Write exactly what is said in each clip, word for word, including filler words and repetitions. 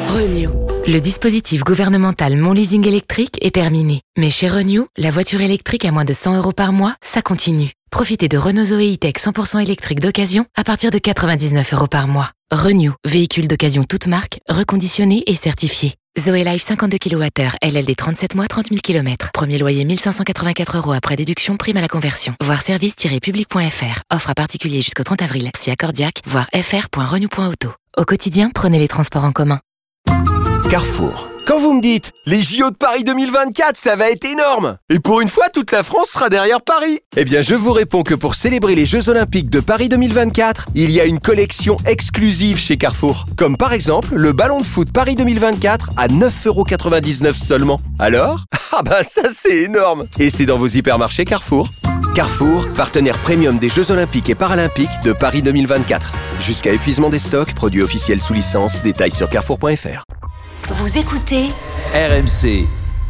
Renew. Le dispositif gouvernemental Mon Leasing électrique est terminé. Mais chez Renew, la voiture électrique à moins de cent euros par mois, ça continue. Profitez de Renault Zoé E-Tech cent pour cent électrique d'occasion à partir de quatre-vingt-dix-neuf euros par mois. Renew, véhicule d'occasion toute marque, reconditionné et certifié. Zoé Life cinquante-deux kilowattheures, L L D trente-sept mois, trente mille kilomètres. Premier loyer mille cinq cent quatre-vingt-quatre euros après déduction, prime à la conversion. Voir service tiret public point f r. Offre à particulier jusqu'au trente avril. Si accordiaque, voir f r point renew point auto. Au quotidien, prenez les transports en commun. Carrefour. Quand vous me dites « Les J O de Paris deux mille vingt-quatre, ça va être énorme !» Et pour une fois, toute la France sera derrière Paris. Eh bien, je vous réponds que pour célébrer les Jeux Olympiques de Paris deux mille vingt-quatre, il y a une collection exclusive chez Carrefour. Comme par exemple, le ballon de foot Paris deux mille vingt-quatre à neuf euros quatre-vingt-dix-neuf seulement. Alors ? Ah bah ça c'est énorme ! Et c'est dans vos hypermarchés Carrefour. Carrefour, partenaire premium des Jeux Olympiques et Paralympiques de Paris deux mille vingt-quatre. Jusqu'à épuisement des stocks, produits officiels sous licence, détails sur carrefour point f r. Vous écoutez R M C.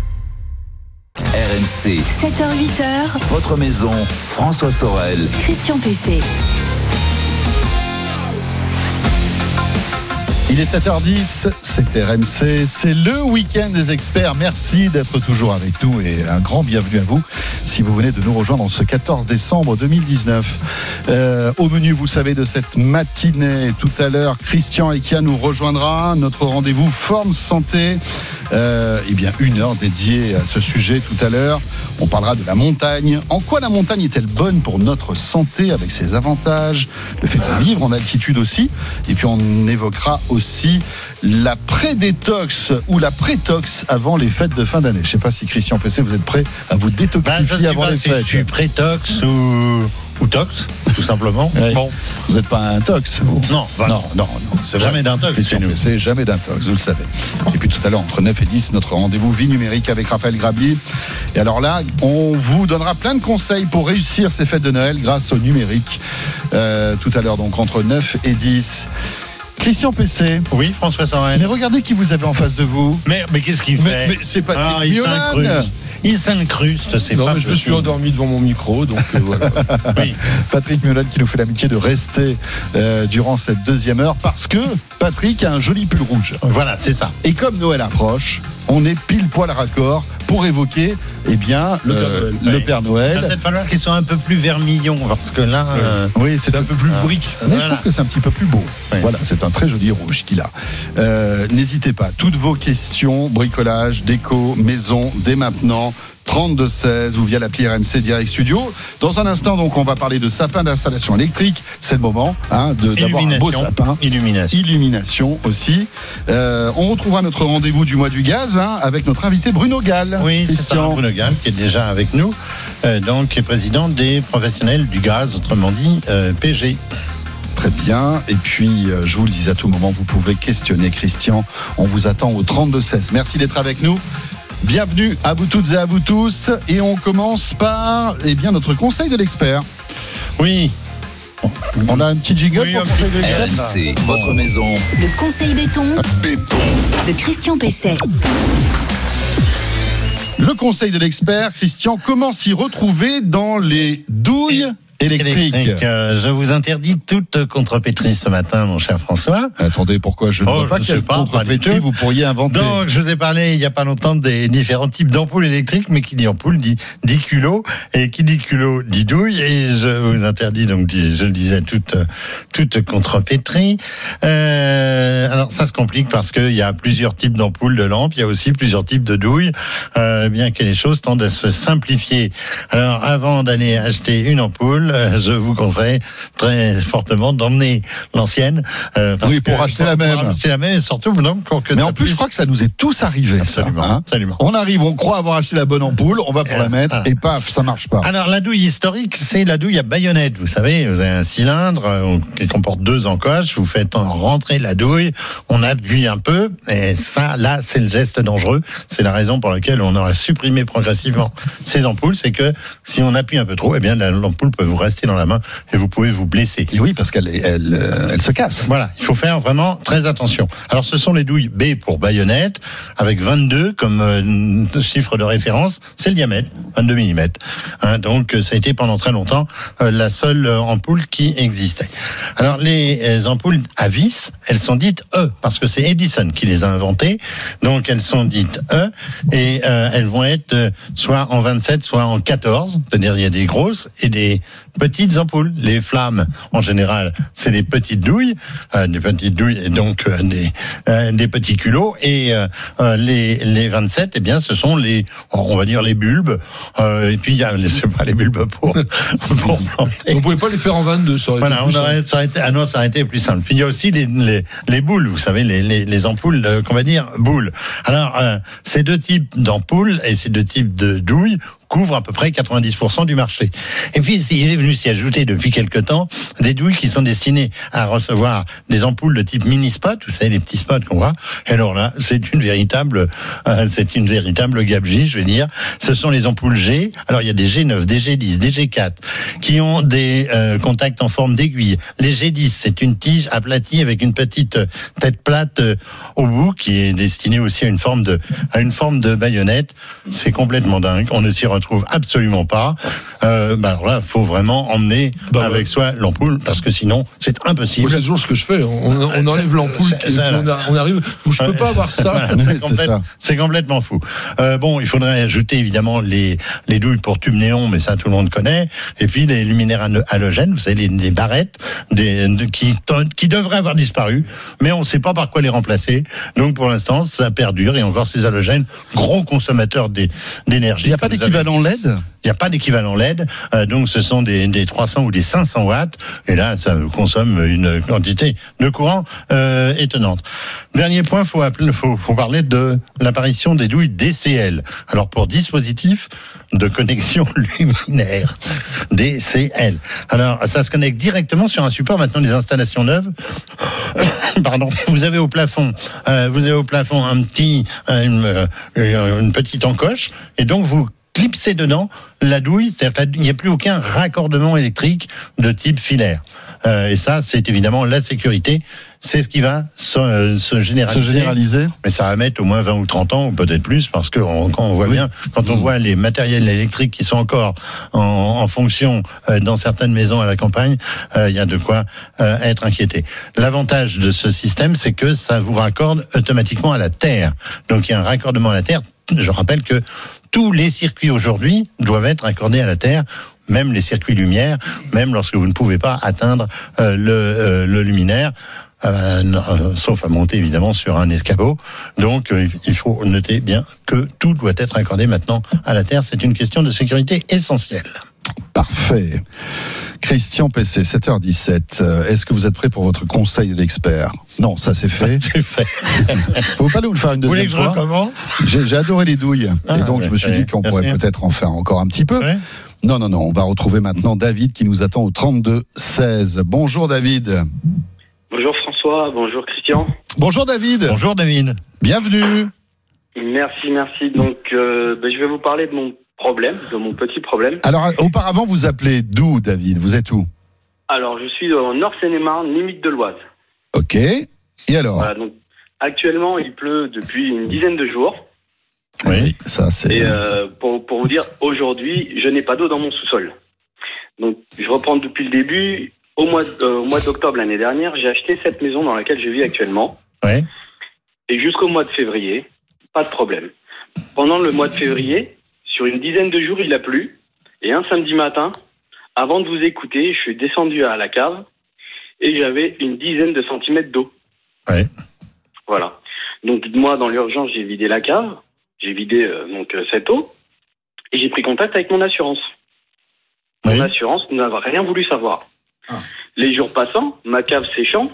R M C. sept heures huit heures. Votre maison, François Sorel. Christian Pesset. Il est sept heures dix, c'est R M C, c'est le week-end des experts. Merci d'être toujours avec nous et un grand bienvenue à vous si vous venez de nous rejoindre en ce quatorze décembre deux mille dix-neuf. Euh, au menu, vous savez, de cette matinée, tout à l'heure, Christian Ekia nous rejoindra. Notre rendez-vous Forme Santé, euh, eh bien une heure dédiée à ce sujet tout à l'heure. On parlera de la montagne. En quoi la montagne est-elle bonne pour notre santé avec ses avantages, le fait de vivre en altitude aussi. Et puis on évoquera aussi aussi la pré-détox ou la pré-tox avant les fêtes de fin d'année. Je ne sais pas si Christian Pesset, vous êtes prêt à vous détoxifier ben, avant les si fêtes. Je suis pré-tox ou, ou tox, tout simplement. Oui. Bon. Vous n'êtes pas un tox vous. Non, bah non, non, non. C'est jamais d'un tox. Christian Pesset, jamais d'un tox, vous le savez. Et puis tout à l'heure, entre neuf et dix, notre rendez-vous vie numérique avec Raphaël Grabli. Et alors là, on vous donnera plein de conseils pour réussir ces fêtes de Noël grâce au numérique. Euh, tout à l'heure, donc entre neuf et dix. Christian Pesset. Oui, François Sorel. Mais regardez qui vous avez en face de vous. Mais, mais qu'est-ce qu'il fait mais, mais c'est pas ah, il s'incruste. Il s'incruste, c'est non, pas mais je me suis endormi devant mon micro, donc euh, voilà. Oui. Patrick Mulan qui nous fait l'amitié de rester euh, durant cette deuxième heure parce que Patrick a un joli pull rouge. Voilà, c'est ça. Et comme Noël approche, on est pile poil raccord pour évoquer eh bien, le, euh, Père le Père Noël. Il va peut-être falloir qu'ils soient un peu plus vermillon parce que là, euh, oui, c'est un peu plus euh, brique. Mais voilà. Je trouve que c'est un petit peu plus beau. Oui. Voilà, c'est un très joli rouge qu'il a. Euh, n'hésitez pas, toutes vos questions, bricolage, déco, maison, dès maintenant. trente-deux seize ou via l'appli R M C Direct Studio. Dans un instant, donc, on va parler de sapin d'installation électrique. C'est le moment hein, de, d'avoir un beau sapin. Illumination. Illumination aussi. Euh, on retrouvera notre rendez-vous du mois du gaz hein, avec notre invité Bruno Gall. Oui, Christian. C'est ça, Bruno Gall qui est déjà avec nous, euh, donc qui est président des professionnels du gaz, autrement dit euh, P G. Très bien. Et puis, euh, je vous le dis à tout moment, vous pouvez questionner Christian. On vous attend au trente-deux seize. Merci d'être avec nous. Bienvenue à vous toutes et à vous tous. Et on commence par eh bien, notre conseil de l'expert. Oui. On a un petit jingle oui, pour le conseil de l'expert. R M C, votre maison. Le conseil béton, béton. de Christian Pesset. Le conseil de l'expert, Christian, comment s'y retrouver dans les douilles électrique. électrique. Euh, je vous interdis toute contrepétrie ce matin, mon cher François. Attendez, pourquoi je ne oh, vois pas je quelle contrepétrie vous pourriez inventer. Donc, je vous ai parlé il n'y a pas longtemps des différents types d'ampoules électriques, mais qui dit ampoule dit dix kilos, et qui dit kilos dit douille, et je vous interdis, donc, je le disais, toute, toute contrepétrie. Euh, alors, ça se complique parce qu'il y a plusieurs types d'ampoules de lampes, il y a aussi plusieurs types de douilles, euh, bien que les choses tendent à se simplifier. Alors, avant d'aller acheter une ampoule, je vous conseille très fortement d'emmener l'ancienne. Euh, oui, pour acheter la même. Pour acheter la même et surtout, donc, pour que mais en plus, puisse... je crois que ça nous est tous arrivé. Absolument, ça, hein absolument. On arrive, on croit avoir acheté la bonne ampoule, on va pour euh, la mettre voilà. Et paf, ça marche pas. Alors, la douille historique, c'est la douille à baïonnette. Vous savez, vous avez un cylindre qui comporte deux encoches, vous faites rentrer la douille, on appuie un peu, et ça, là, c'est le geste dangereux. C'est la raison pour laquelle on aurait supprimé progressivement ces ampoules, c'est que si on appuie un peu trop, eh bien, l'ampoule peut vous rester dans la main et vous pouvez vous blesser. Et oui, parce qu'elle elle, elle se casse. Voilà, il faut faire vraiment très attention. Alors, ce sont les douilles B pour baïonnette, avec vingt-deux comme euh, chiffre de référence, c'est le diamètre, vingt-deux millimètres. Hein, donc, ça a été pendant très longtemps euh, la seule ampoule qui existait. Alors, les, les ampoules à vis, elles sont dites E, parce que c'est Edison qui les a inventées. Donc, elles sont dites E, et euh, elles vont être euh, soit en vingt-sept, soit en quatorze. C'est-à-dire, il y a des grosses et des petites ampoules. Les flammes, en général, c'est des petites douilles, euh, des petites douilles, et donc euh, des, euh, des petits culots. Et euh, les, les vingt-sept, eh bien, ce sont les, on va dire les bulbes. Euh, et puis, il y a, c'est pas les bulbes pour, pour planter. On pouvait pas les faire en vingt-deux, ça aurait voilà, été plus on aurait, ça aurait été, ah non, ça aurait été plus simple. Puis il y a aussi les, les, les boules, vous savez, les, les, les ampoules, euh, qu'on va dire boules. Alors, euh, ces deux types d'ampoules et ces deux types de douilles couvrent à peu près quatre-vingt-dix pour cent du marché. Et puis, il est venu s'y ajouter depuis quelque temps des douilles qui sont destinées à recevoir des ampoules de type mini-spot, vous savez, les petits spots qu'on voit. Et alors là, c'est une véritable, euh, c'est une véritable gabegie, je vais dire. Ce sont les ampoules G. Alors, il y a des G neuf, des G dix, des G quatre, qui ont des euh, contacts en forme d'aiguille. Les G dix, c'est une tige aplatie avec une petite tête plate euh, au bout, qui est destinée aussi à une forme de, à une forme de baïonnette. C'est complètement dingue. On ne s'y retrouve absolument pas. Euh, bah alors là, il faut vraiment emmener bah avec ouais. soi l'ampoule, parce que sinon, c'est impossible. Moi, c'est toujours ce que je fais. On, on enlève l'ampoule, qui, on, a, on arrive. Je peux pas avoir ça. Voilà, c'est, complète, ça. C'est complètement fou. Euh, bon, il faudrait ajouter évidemment les les douilles pour tube néon, mais ça tout le monde connaît. Et puis les luminaires halogènes, vous savez, les, les barrettes, des, de, qui qui devraient avoir disparu, mais on ne sait pas par quoi les remplacer. Donc pour l'instant, ça perdure, et encore ces halogènes, gros consommateurs d'énergie. Il n'y a pas d'équivalent L E D ? Il n'y a pas d'équivalent L E D, euh, donc ce sont des, des trois cents ou des cinq cents watts, et là ça consomme une quantité de courant euh, étonnante. Dernier point, faut, appeler, faut, faut parler de l'apparition des douilles D C L. Alors pour dispositif de connexion luminaire, D C L. Alors ça se connecte directement sur un support. Maintenant, les installations neuves, pardon, vous avez au plafond, euh, vous avez au plafond un petit, une, une petite encoche, et donc vous clipsez dedans la douille, c'est-à-dire qu'il n'y a plus aucun raccordement électrique de type filaire. Euh, et ça, c'est évidemment la sécurité. C'est ce qui va se, euh, se généraliser. Se généraliser. Mais ça va mettre au moins vingt ou trente ans, ou peut-être plus, parce que on, quand on voit oui. bien, quand on voit les matériels électriques qui sont encore en, en fonction euh, dans certaines maisons à la campagne, il euh, y a de quoi euh, être inquiété. L'avantage de ce système, c'est que ça vous raccorde automatiquement à la terre. Donc il y a un raccordement à la terre. Je rappelle que tous les circuits aujourd'hui doivent être raccordés à la terre, même les circuits lumière, même lorsque vous ne pouvez pas atteindre euh, le, euh, le luminaire, euh, euh, sauf à monter évidemment sur un escabeau. Donc euh, il faut noter bien que tout doit être raccordé maintenant à la terre. C'est une question de sécurité essentielle. Parfait. Christian Pesset, sept heures dix-sept. Est-ce que vous êtes prêt pour votre conseil de l'expert ? Non, ça c'est fait. C'est fait. Faut pas nous le faire une deuxième fois. Vous voulez que je recommence ? j'ai, j'ai adoré les douilles. Ah, et donc ouais, je me suis ouais, dit qu'on pourrait sûr. peut-être en faire encore un petit peu. Ouais. Non, non, non. On va retrouver maintenant David qui nous attend au trente-deux seize. Bonjour David. Bonjour François, bonjour Christian. Bonjour David. Bonjour David. Bienvenue. Merci, merci. Donc euh, ben, je vais vous parler de mon problème, de mon petit problème. Alors, auparavant, vous appelez d'où, David ? Vous êtes où ? Alors, je suis en Nord-Seine-et-Marne, limite de l'Oise. Ok. Et alors ? Voilà, donc, actuellement, il pleut depuis une dizaine de jours. Oui, ça c'est... Et euh, pour, pour vous dire, aujourd'hui, je n'ai pas d'eau dans mon sous-sol. Donc, je reprends depuis le début. Au mois, euh, au mois d'octobre l'année dernière, j'ai acheté cette maison dans laquelle je vis actuellement. Oui. Et jusqu'au mois de février, pas de problème. Pendant le mois de février... Sur une dizaine de jours, il a plu. Et un samedi matin, avant de vous écouter, je suis descendu à la cave et j'avais une dizaine de centimètres d'eau. Ouais. Voilà. Donc moi, dans l'urgence, j'ai vidé la cave, j'ai vidé euh, donc euh, cette eau et j'ai pris contact avec mon assurance. Oui. Mon assurance n'a rien voulu savoir. Ah. Les jours passant, ma cave séchant,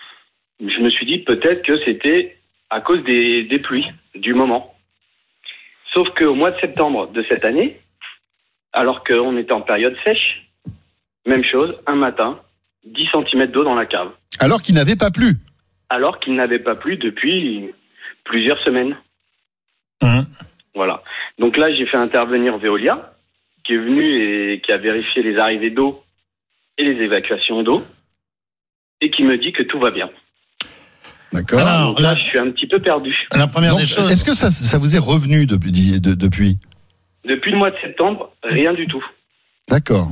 je me suis dit peut-être que c'était à cause des, des pluies du moment. Sauf qu'au mois de septembre de cette année, alors qu'on était en période sèche, même chose, un matin, dix centimètres d'eau dans la cave. Alors qu'il n'avait pas plu. Alors qu'il n'avait pas plu depuis plusieurs semaines. Mmh. Voilà. Donc là, j'ai fait intervenir Veolia, qui est venu et qui a vérifié les arrivées d'eau et les évacuations d'eau et qui me dit que tout va bien. D'accord. Alors, Donc là, là, je suis un petit peu perdu. La première Donc, des choses. Est-ce que ça, ça vous est revenu depuis, de, depuis Depuis le mois de septembre, rien du tout. D'accord.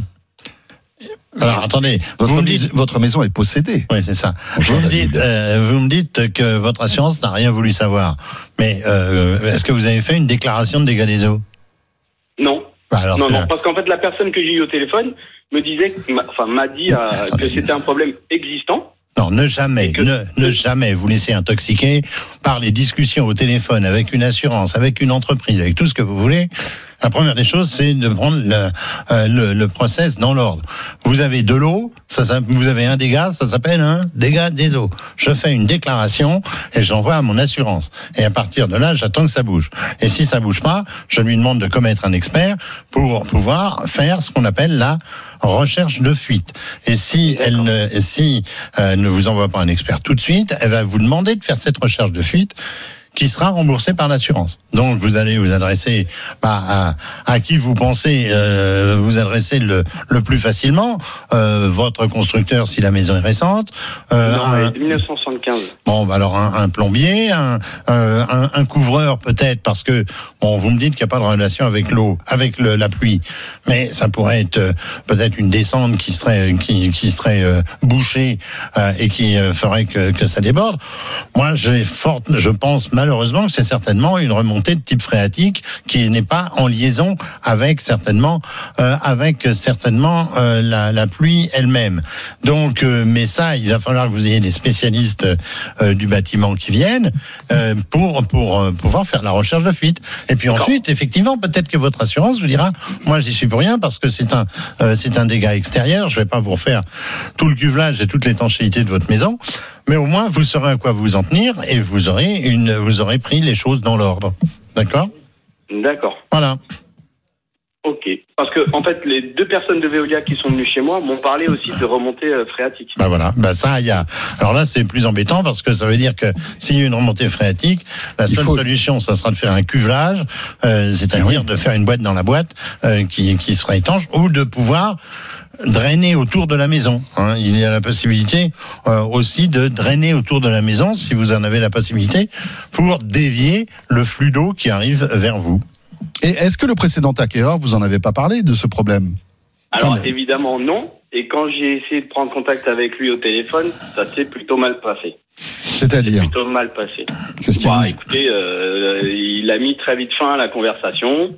Alors, attendez. Votre, vous me mais- dites... votre maison est possédée. Oui, c'est ça. Bonjour, Vous me, David. dites, euh, vous me dites que votre assurance n'a rien voulu savoir. Mais euh, est-ce que vous avez fait une déclaration de dégâts des eaux? Non. Bah, alors, non, c'est non, la- parce qu'en fait, la personne que j'ai eue au téléphone me disait, m'a- enfin, m'a dit euh, Attendez. que c'était un problème existant. Non, ne jamais, que- ne, ne jamais vous laisser intoxiquer par les discussions au téléphone avec une assurance, avec une entreprise, avec tout ce que vous voulez. La première des choses, c'est de prendre le, euh, le, le process dans l'ordre. Vous avez de l'eau, ça, ça, vous avez un dégât, ça s'appelle un dégât des eaux. Je fais une déclaration et je l'envoie à mon assurance. Et à partir de là, j'attends que ça bouge. Et si ça bouge pas, je lui demande de commettre un expert pour pouvoir faire ce qu'on appelle la recherche de fuite. Et si elle ne, si euh, elle ne vous envoie pas un expert tout de suite, elle va vous demander de faire cette recherche de fuite, qui sera remboursé par l'assurance. Donc vous allez vous adresser bah, à, à qui vous pensez euh, vous adresser le, le plus facilement, euh, votre constructeur si la maison est récente. Euh, non, un, elle est de dix-neuf cent soixante-quinze. Bon, bah alors un, un plombier, un, euh, un, un couvreur peut-être, parce que bon, vous me dites qu'il n'y a pas de relation avec l'eau, avec le, la pluie, mais ça pourrait être euh, peut-être une descente qui serait qui, qui serait euh, bouchée euh, et qui euh, ferait que, que ça déborde. Moi, j'ai fort, je pense malheureusement que c'est certainement une remontée de type phréatique qui n'est pas en liaison avec certainement euh, avec certainement euh, la, la pluie elle-même. Donc, euh, mais ça, il va falloir que vous ayez des spécialistes euh, du bâtiment qui viennent euh, pour pour euh, pouvoir faire la recherche de fuite. Et puis ensuite, effectivement, peut-être que votre assurance vous dira, moi, j'y suis pour rien parce que c'est un euh, c'est un dégât extérieur. Je vais pas vous refaire tout le cuvelage et toute l'étanchéité de votre maison, mais au moins vous saurez à quoi vous en tenir et vous aurez une vous aurez pris les choses dans l'ordre. D'accord ? D'accord. Voilà. Ok. Parce que, en fait, les deux personnes de Veolia qui sont venues chez moi m'ont parlé aussi de remontée euh, phréatique. Bah voilà, bah ça il y a. Alors là c'est plus embêtant parce que ça veut dire que s'il y a une remontée phréatique, la seule faut... solution ça sera de faire un cuvelage, euh, c'est-à-dire oui. de faire une boîte dans la boîte euh, qui qui sera étanche ou de pouvoir drainer autour de la maison. Hein. Il y a la possibilité euh, aussi de drainer autour de la maison si vous en avez la possibilité pour dévier le flux d'eau qui arrive vers vous. Et est-ce que le précédent acquéreur, vous en avez pas parlé de ce problème ? Alors Attendez. évidemment non. Et quand j'ai essayé de prendre contact avec lui au téléphone, ça s'est plutôt mal passé. C'est-à-dire ? Plutôt mal passé. Qu'est-ce qu'il bah, vous... écoutez, euh, il a mis très vite fin à la conversation.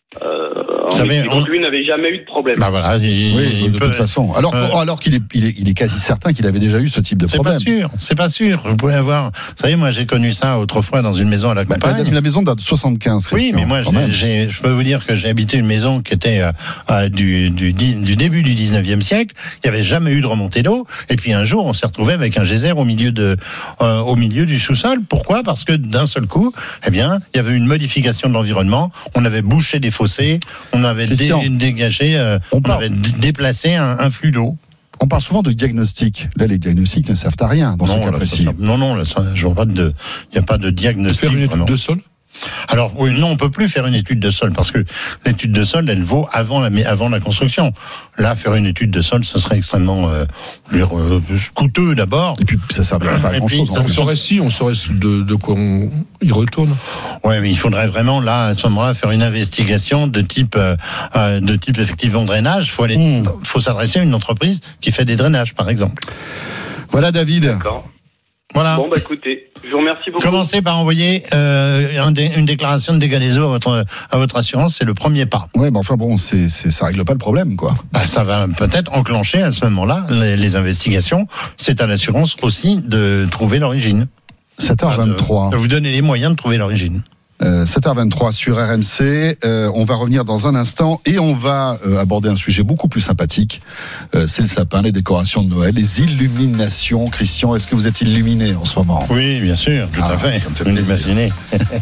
Euh, en savez, expliquant on... que lui n'avait jamais eu de problème. Bah voilà, il, oui, il de peut... toute façon. Alors, euh... alors qu'il est, il est, il est quasi certain qu'il avait déjà eu ce type de c'est problème. C'est pas sûr, c'est pas sûr. Vous pouvez avoir. Vous savez, moi, j'ai connu ça autrefois dans une maison à la campagne. Bah, la maison date de soixante-quinze. Oui, mais moi, j'ai, j'ai, je peux vous dire que j'ai habité une maison qui était euh, euh, du, du, du début du dix-neuvième siècle. Il n'y avait jamais eu de remontée d'eau. Et puis un jour, on s'est retrouvé avec un geyser au milieu de, euh, au milieu du sous-sol. Pourquoi ? Parce que d'un seul coup, eh bien, il y avait une modification de l'environnement. On avait bouché des fossés. On avait dé- dégagé, euh, on, on avait d- déplacé un, un flux d'eau. On parle souvent de diagnostic. Là, les diagnostics ne servent à rien dans non, ce cas là, précis. Ça, non, non, là, ça, je vois pas de, il n'y a pas de diagnostic. Faire une étude vraiment. de sol ? Alors oui, non, on peut plus faire une étude de sol parce que l'étude de sol, elle vaut avant la, avant la construction. Là, faire une étude de sol, ce serait extrêmement euh, euh, coûteux d'abord. Et puis ça servirait pas à grand chose. On saurait si, on saurait de, de quoi on y retourne. Ouais, mais il faudrait vraiment là, à ce moment-là, faire une investigation de type, euh, de type effectivement drainage. Faut aller, mmh. faut s'adresser à une entreprise qui fait des drainages, par exemple. Voilà, David. D'accord. Voilà. Bon, bah écoutez, je vous remercie beaucoup. Commencez par envoyer euh, un dé, une déclaration de dégâts des eaux à votre, à votre assurance, c'est le premier pas. Ouais, mais enfin bon, c'est, c'est, ça règle pas le problème, quoi. Bah, ça va peut-être enclencher à ce moment-là les, les investigations. C'est à l'assurance aussi de trouver l'origine. sept heures vingt-trois. De vous donner les moyens de trouver l'origine. Euh, sept heures vingt-trois sur R M C. Euh, on va revenir dans un instant et on va euh, aborder un sujet beaucoup plus sympathique. Euh, c'est le sapin, les décorations de Noël, les illuminations. Christian, est-ce que vous êtes illuminé en ce moment ? Oui, bien sûr, tout ah, à fait. Ça me fait vous plaisir. l'imaginez.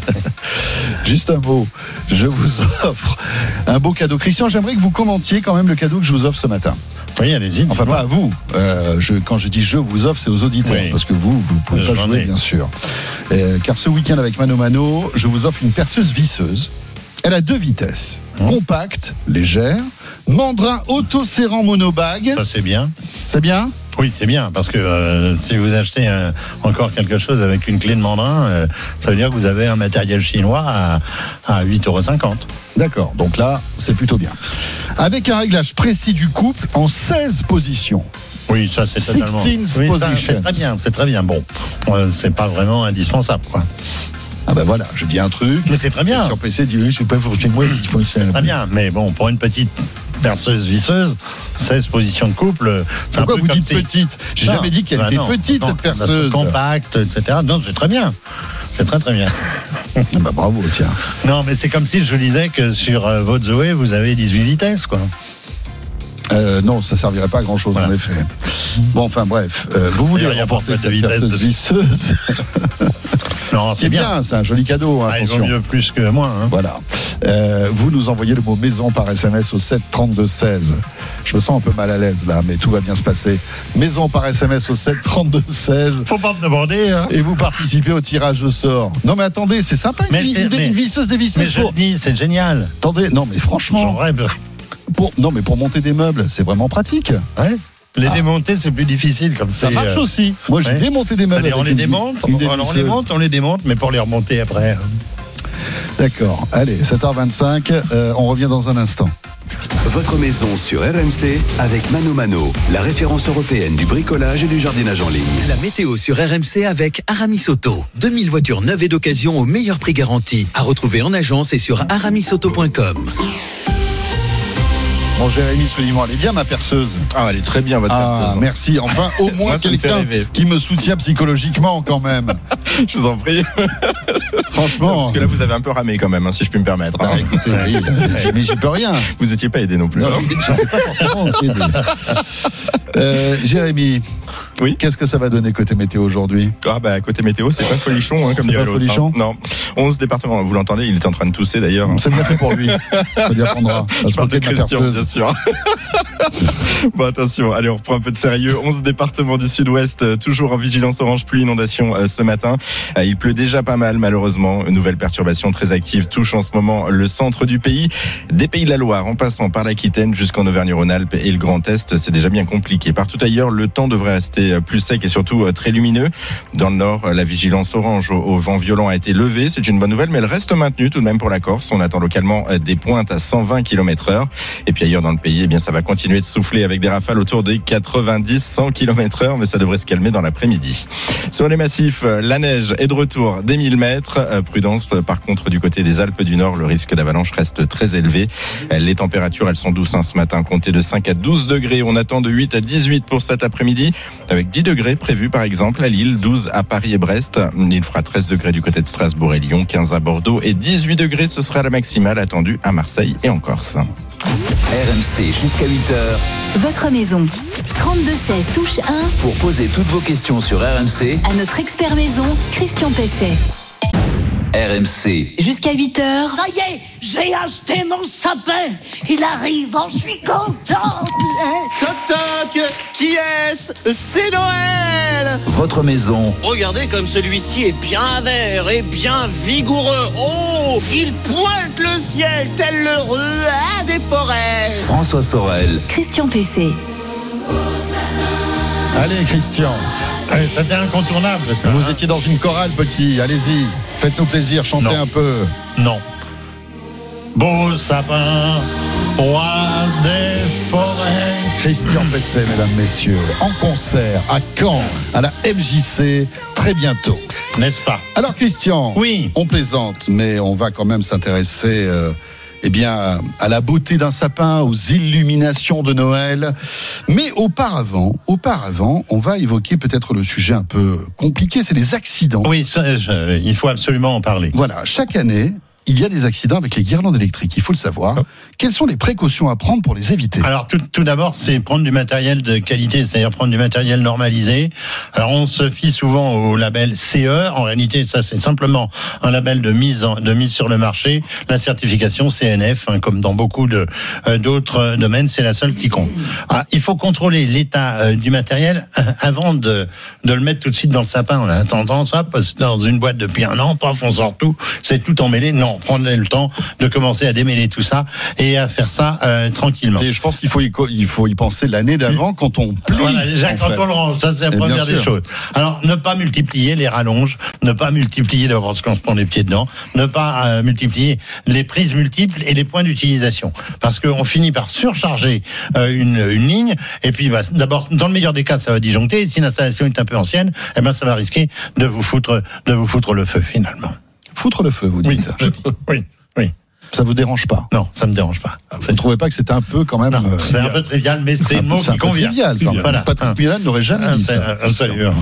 Juste un mot. Je vous offre un beau cadeau. Christian, j'aimerais que vous commentiez quand même le cadeau que je vous offre ce matin. Oui, allez-y. Enfin, pas à vous. Euh, je, quand je dis je vous offre, c'est aux auditeurs. Oui. Parce que vous, vous ne pouvez pas J'en jouer, ai. bien sûr. Euh, car ce week-end avec Mano Mano, je vous offre une perceuse visseuse. Elle a deux vitesses. Mmh. Compacte, légère, Mandrin autoserrant monobag. Ça, c'est bien. C'est bien ? Oui, c'est bien, parce que euh, si vous achetez un, encore quelque chose avec une clé de Mandrin, euh, ça veut dire que vous avez un matériel chinois à, à huit euros cinquante. D'accord, donc là, c'est plutôt bien. Avec un réglage précis du couple en seize positions. Oui, ça c'est totalement... sixteen oui, positions. Ça, c'est très bien, c'est très bien. Bon, euh, c'est pas vraiment indispensable, quoi. Ah ben voilà, je dis un truc. Mais c'est très bien. Sur P C, dit oui, je sais pas, faut chez moi. C'est très bien, mais bon, pour une petite perceuse visseuse, seize positions de couple, c'est pourquoi un peu vous comme dites si... petite? J'ai non, jamais dit qu'elle bah était non, petite, non, cette perceuse. Compacte, et cetera. Non, c'est très bien. C'est très très bien. Ah bah bravo, tiens. Non, mais c'est comme si je disais que sur euh, votre Zoé, vous avez dix-huit vitesses, quoi. Euh, non, ça servirait pas à grand chose, voilà. En effet. Bon, enfin bref, euh, vous voulez remporter cette perceuse visseuse. Non, c'est, c'est bien. bien, c'est un joli cadeau. Ah, ils vaut mieux plus que moi. Hein. Voilà. Euh, vous nous envoyez le mot maison par S M S au sept trente-deux seize. Je me sens un peu mal à l'aise là, mais tout va bien se passer. Maison par S M S au sept trente-deux seize. Faut pas me demander. Hein. Et vous participez au tirage au sort. Non mais attendez, c'est sympa une, mais, vi- mais, une visseuse des visseuses. Mais je pour... dis, c'est génial. Attendez, non mais franchement. J'en rêve. Pour, non mais pour monter des meubles, c'est vraiment pratique. Ouais. Les ah. démonter, c'est plus difficile comme ça. Ça marche euh... aussi. Moi, j'ai ouais. démonté des meubles. Allez, on les démonte. On, alors, on les monte, on les démonte, mais pour les remonter après. D'accord. Allez, sept heures vingt-cinq. Euh, on revient dans un instant. Votre maison sur R M C avec Mano Mano, la référence européenne du bricolage et du jardinage en ligne. La météo sur R M C avec Aramis Auto. deux mille voitures neuves et d'occasion au meilleur prix garanti. À retrouver en agence et sur aramis auto point com. Bon, Jérémy Souliman, elle est bien ma perceuse. Ah, elle est très bien votre ah, perceuse. Merci. Enfin, au moins Moi, quelqu'un me qui me soutient psychologiquement quand même. Je vous en prie. Franchement. Non, parce que là, vous avez un peu ramé quand même, hein, si je puis me permettre. Bah, écoutez, oui, mais j'y peux rien. Vous n'étiez pas aidé non plus. Non, je ne suis pas forcément aidé. Euh, Jérémy, oui. Qu'est-ce que ça va donner côté météo aujourd'hui? Ah bah côté météo, c'est pas folichon, hein, comme dirait l'autre. Folichon, non, onze départements. Vous l'entendez, il est en train de tousser d'ailleurs. C'est bien fait pour lui. Ça lui apprendra. Je parle de Christian, bien sûr. Bon, attention, allez, on reprend un peu de sérieux. onze départements du sud-ouest, toujours en vigilance orange pluie inondation euh, ce matin. Euh, il pleut déjà pas mal, malheureusement. Une nouvelle perturbation très active touche en ce moment le centre du pays. Des Pays de la Loire, en passant par l'Aquitaine jusqu'en Auvergne-Rhône-Alpes et le Grand Est, c'est déjà bien compliqué. Partout ailleurs, le temps devrait rester plus sec et surtout très lumineux. Dans le nord, la vigilance orange au, au vent violent a été levée. C'est une bonne nouvelle, mais elle reste maintenue tout de même pour la Corse. On attend localement des pointes à cent vingt kilomètres heure. Et puis ailleurs dans le pays, eh bien, ça va continuer de souffler avec des rafales autour des quatre-vingt-dix à cent kilomètres heure, mais ça devrait se calmer dans l'après-midi. Sur les massifs, la neige est de retour des mille mètres. Prudence, par contre, du côté des Alpes du Nord, le risque d'avalanche reste très élevé. Les températures, elles sont douces hein, ce matin, comptez de cinq à douze degrés. On attend de huit à dix-huit pour cet après-midi, avec dix degrés prévus par exemple à Lille, douze à Paris et Brest. Il fera treize degrés du côté de Strasbourg et Lyon, quinze à Bordeaux et dix-huit degrés, ce sera la maximale attendue à Marseille et en Corse. R M C jusqu'à huit heures. Votre maison. trente-deux seize touche un. Pour poser toutes vos questions sur R M C. À notre expert maison, Christian Pesset. R M C. Jusqu'à huit heures. Ça y est, j'ai acheté mon sapin. Il arrive, je suis content. Toc toc, qui est-ce? C'est Noël. Votre maison. Regardez comme celui-ci est bien vert et bien vigoureux. Oh, il pointe le ciel tel le roi des forêts. François Sorel. Christian Pesset. Allez Christian. Allez, c'était incontournable ça. Vous hein. étiez dans une chorale petit, allez-y. Faites-nous plaisir, chantez non. un peu. Non. Beau sapin, roi des forêts. Christian Pesset, mesdames, messieurs, en concert à Caen, à la M J C, très bientôt. N'est-ce pas? Alors Christian, oui. On plaisante, mais on va quand même s'intéresser euh, eh bien, à la beauté d'un sapin, aux illuminations de Noël. Mais auparavant, auparavant, on va évoquer peut-être le sujet un peu compliqué, c'est les accidents. Oui, ça, je, il faut absolument en parler. Voilà, chaque année, il y a des accidents avec les guirlandes électriques, il faut le savoir. Oh. Quelles sont les précautions à prendre pour les éviter? Alors tout, tout d'abord, c'est prendre du matériel de qualité, c'est-à-dire prendre du matériel normalisé. Alors on se fie souvent au label C E. En réalité, ça c'est simplement un label de mise en, de mise sur le marché. La certification C N F, hein, comme dans beaucoup de euh, d'autres domaines, c'est la seule qui compte. Alors, il faut contrôler l'état euh, du matériel euh, avant de de le mettre tout de suite dans le sapin. On a tendance à passer dans une boîte depuis un an, paf, on sort tout, c'est tout emmêlé. Non. Non, prenez le temps de commencer à démêler tout ça et à faire ça euh, tranquillement. Et je pense qu'il faut y, il faut y penser l'année d'avant quand on plie. Voilà, déjà quand fait. on le range, ça c'est la et première des choses. Alors ne pas multiplier les rallonges, ne pas multiplier d'abord parce qu'on se prend les pieds dedans, ne pas euh, multiplier les prises multiples et les points d'utilisation, parce qu'on finit par surcharger euh, une, une ligne et puis bah, d'abord dans le meilleur des cas ça va disjoncter et si l'installation est un peu ancienne, eh ben ça va risquer de vous foutre de vous foutre le feu finalement. Foutre le feu, vous dites. Oui, oui, oui. Ça vous dérange pas? Non, ça me dérange pas. Vous ne trouvez pas que c'était un peu quand même non, c'est euh, un peu trivial, mais c'est le mot qui convient. Trivial, quand même. Voilà. Patrick Mulan n'aurait jamais un, dit ça. Absolument.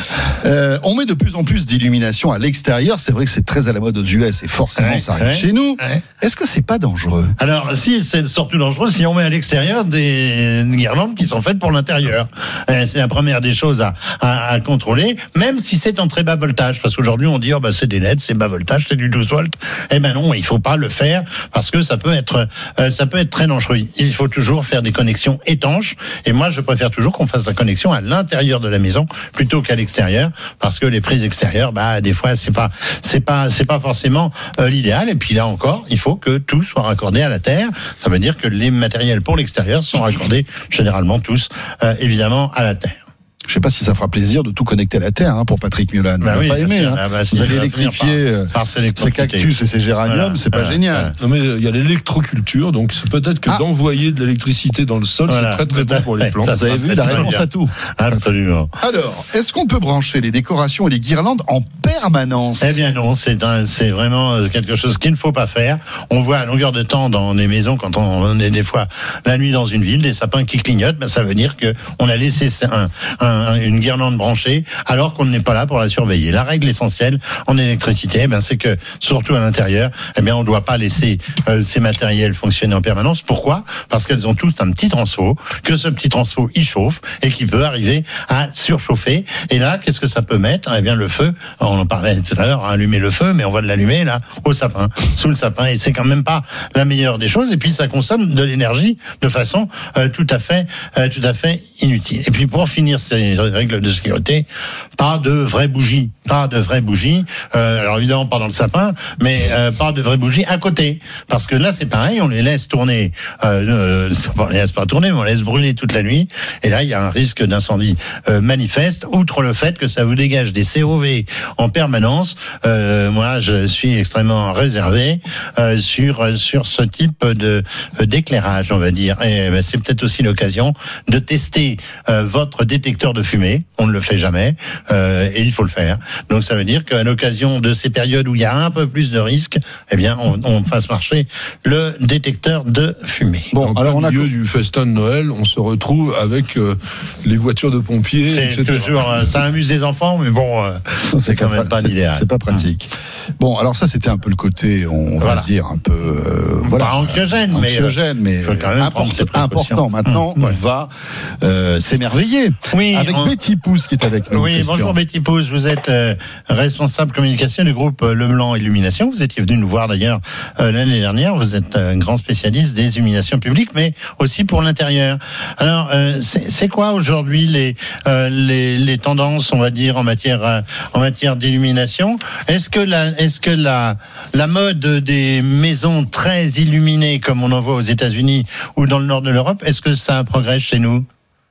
Euh, on met de plus en plus d'illumination à l'extérieur. C'est vrai que c'est très à la mode aux U S et forcément ouais, ça arrive ouais, chez nous. Ouais. Est-ce que c'est pas dangereux? Alors, si c'est surtout dangereux si on met à l'extérieur des guirlandes qui sont faites pour l'intérieur. C'est la première des choses à, à, à contrôler, même si c'est en très bas voltage. Parce qu'aujourd'hui on dit oh bah c'est des L E D, c'est bas voltage, c'est du douze volts. Eh ben non, il faut pas le faire parce que ça peut être euh, ça peut être très dangereux. Il faut toujours faire des connexions étanches et moi je préfère toujours qu'on fasse la connexion à l'intérieur de la maison plutôt qu'à l'extérieur parce que les prises extérieures bah des fois c'est pas c'est pas c'est pas forcément euh, l'idéal et puis là encore, il faut que tout soit raccordé à la terre. Ça veut dire que les matériels pour l'extérieur sont raccordés généralement tous euh, évidemment à la terre. Je ne sais pas si ça fera plaisir de tout connecter à la terre hein, pour Patrick Mulan. Bah on oui, n'a pas aimé. Hein. Ah bah, si vous allez électrifier par, par ces cactus et ces géraniums, voilà, c'est voilà, pas génial. Voilà. Non mais il y a l'électroculture, donc c'est peut-être que ah. d'envoyer de l'électricité dans le sol, voilà, c'est très très bon pour les plantes. Ça, vous avez vu la réponse à tout. Absolument. Alors, est-ce qu'on peut brancher les décorations et les guirlandes en permanence? Eh bien non, c'est un, c'est vraiment quelque chose qu'il ne faut pas faire. On voit à longueur de temps dans les maisons quand on est des fois la nuit dans une ville des sapins qui clignotent, ben ça veut dire que on a laissé un, un, une guirlande branchée alors qu'on n'est pas là pour la surveiller. La règle essentielle en électricité, eh bien, c'est que surtout à l'intérieur, eh bien, on ne doit pas laisser euh, ces matériels fonctionner en permanence. Pourquoi? Parce qu'elles ont tous un petit transfo, que ce petit transfo il chauffe et qui peut arriver à surchauffer. Et là, qu'est-ce que ça peut mettre? Eh bien, le feu. On en parlait tout à l'heure, allumer le feu, mais on va l'allumer là au sapin, sous le sapin, et c'est quand même pas la meilleure des choses. Et puis ça consomme de l'énergie de façon euh, tout à fait, euh, tout à fait inutile. Et puis pour finir ces règles de sécurité, pas de vraies bougies, pas de vraies bougies. Euh, alors évidemment pas dans le sapin, mais euh, pas de vraies bougies à côté, parce que là c'est pareil, on les laisse tourner, euh, euh, on les laisse pas tourner, mais on les laisse brûler toute la nuit. Et là il y a un risque d'incendie euh, manifeste. Outre le fait que ça vous dégage des C O V en permanence, euh, moi je suis extrêmement réservé euh, sur sur ce type de d'éclairage, on va dire. Et ben, c'est peut-être aussi l'occasion de tester euh, votre détecteur de fumée. On ne le fait jamais euh, et il faut le faire. Donc ça veut dire qu'à l'occasion de ces périodes où il y a un peu plus de risques, eh bien on, on fasse marcher le détecteur de fumée. Bon, alors au milieu a... du festin de Noël, on se retrouve avec euh, les voitures de pompiers, c'est et cetera. Toujours, euh, ça amuse les enfants, mais bon, euh, c'est, c'est quand même pas l'idéal. C'est pas pratique. Mmh. Bon, alors ça c'était un peu le côté, on voilà. va dire un peu, euh, voilà, pas anxiogène, mais, anxiogène, mais faut quand même import- important. Maintenant, mmh. on ouais. va euh, s'émerveiller. Oui, avec on... Betty Pousse qui est avec nous. Oui, Christian. Bonjour Betty Pousse, vous êtes euh, responsable communication du groupe euh, Leblanc Illumination. Vous étiez venu nous voir d'ailleurs euh, l'année dernière. Vous êtes un euh, grand spécialiste des illuminations publiques, mais aussi pour l'intérieur. Alors, euh, c'est, c'est quoi aujourd'hui les, euh, les les tendances, on va dire, en matière euh, en matière d'illumination? Est-ce que la est-ce que la la mode des maisons très illuminées, comme on en voit aux États-Unis ou dans le nord de l'Europe, est-ce que ça progresse chez nous?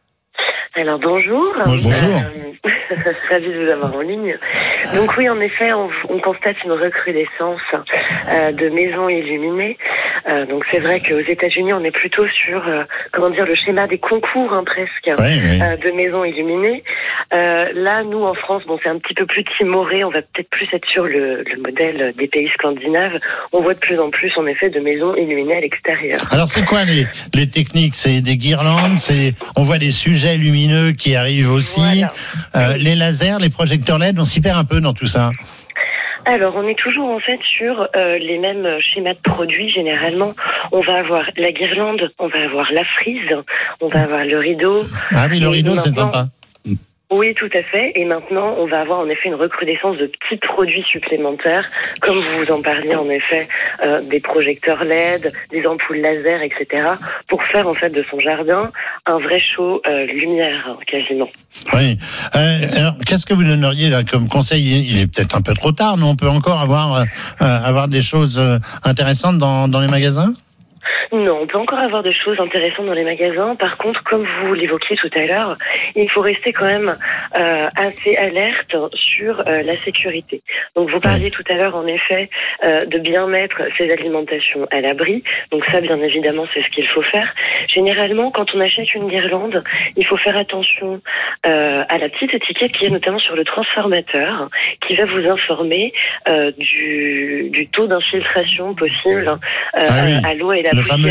Alors bonjour. Bonjour. Euh, ravi de vous avoir en ligne. Donc oui, en effet, on, on constate une recrudescence euh, de maisons illuminées. Euh, donc c'est vrai qu'aux États-Unis, on est plutôt sur, euh, comment dire, le schéma des concours hein, presque oui, oui. Euh, de maisons illuminées. Euh, là, nous en France, bon, c'est un petit peu plus timoré. On va peut-être plus être sur le, le modèle des pays scandinaves. On voit de plus en plus, en effet, de maisons illuminées à l'extérieur. Alors c'est quoi les les techniques? C'est des guirlandes, c'est on voit des sujets lumineux qui arrivent aussi. Voilà. Euh, les lasers, les projecteurs L E D, on s'y perd un peu dans tout ça. Alors, on est toujours en fait sur euh, les mêmes schémas de produits. Généralement, on va avoir la guirlande, on va avoir la frise, on va avoir le rideau. Ah oui, le rideau, c'est sympa. Oui, tout à fait. Et maintenant, on va avoir en effet une recrudescence de petits produits supplémentaires, comme vous vous en parliez en effet, euh, des projecteurs L E D, des ampoules laser, et cetera, pour faire en fait de son jardin un vrai show euh, lumière, hein, quasiment. Oui. Euh, alors, qu'est-ce que vous donneriez là comme conseil? Il est peut-être un peu trop tard, mais on peut encore avoir euh, avoir des choses euh, intéressantes dans dans les magasins? Non, on peut encore avoir des choses intéressantes dans les magasins. Par contre, comme vous l'évoquiez tout à l'heure, il faut rester quand même euh, assez alerte sur euh, la sécurité. Donc, vous parliez tout à l'heure, en effet, euh, de bien mettre ses alimentations à l'abri. Donc ça, bien évidemment, c'est ce qu'il faut faire. Généralement, quand on achète une guirlande, il faut faire attention euh, à la petite étiquette qui est notamment sur le transformateur, qui va vous informer euh, du, du taux d'infiltration possible euh, ah oui, à l'eau et la poussière.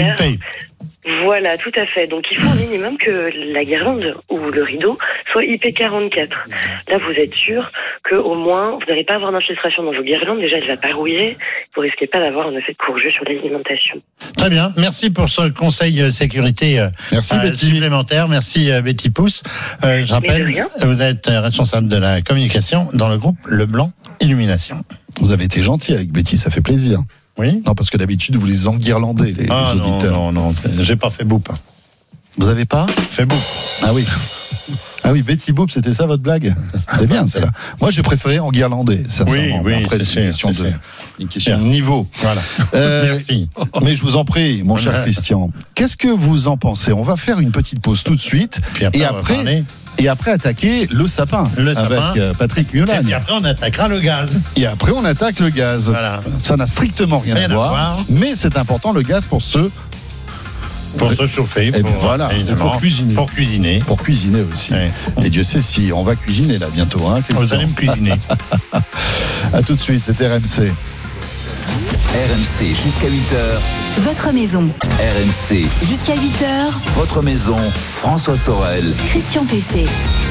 Voilà, tout à fait. Donc, il faut au minimum que la guirlande ou le rideau soit I P quarante-quatre. Là, vous êtes sûr qu'au moins, vous n'allez pas avoir d'infiltration dans vos guirlandes. Déjà, elle va pas rouiller. Vous risquez pas d'avoir un effet de courgeux sur l'alimentation. Très bien. Merci pour ce conseil sécurité Merci, euh, Betty. supplémentaire. Merci, euh, Betty Pousse. Euh, je rappelle, vous êtes responsable de la communication dans le groupe Leblanc Illumination. Vous avez été gentil avec Betty, ça fait plaisir. Oui. Non, parce que d'habitude, vous les enguirlandez, les, ah, les auditeurs. Non, non, non, j'ai pas fait boop. Vous avez pas fait boop? Ah oui. Ah oui, Betty Boop, c'était ça votre blague? C'était bien, celle-là. Moi, j'ai préféré enguirlander, sincèrement. Oui, oui. Après, c'est, c'est une question, c'est de, une question de niveau. Voilà. Euh, Merci. Mais je vous en prie, mon cher Christian. Qu'est-ce que vous en pensez? On va faire une petite pause tout de suite. Puis après, et après. Et après attaquer le sapin, le sapin avec Patrick Miolagne. Et après on attaquera le gaz. Et après on attaque le gaz. Voilà. Ça n'a strictement rien, rien à, voir, à voir. Mais c'est important le gaz pour se pour se chauffer, et pour, voilà, et pour cuisiner, pour cuisiner, pour cuisiner aussi. Ouais. Et Dieu sait si on va cuisiner là bientôt. Hein, vous allez me cuisiner. À tout de suite, c'était R M C. R M C jusqu'à huit heures. Votre maison. R M C jusqu'à huit heures. Votre maison. François Sorel. Christian Pesset.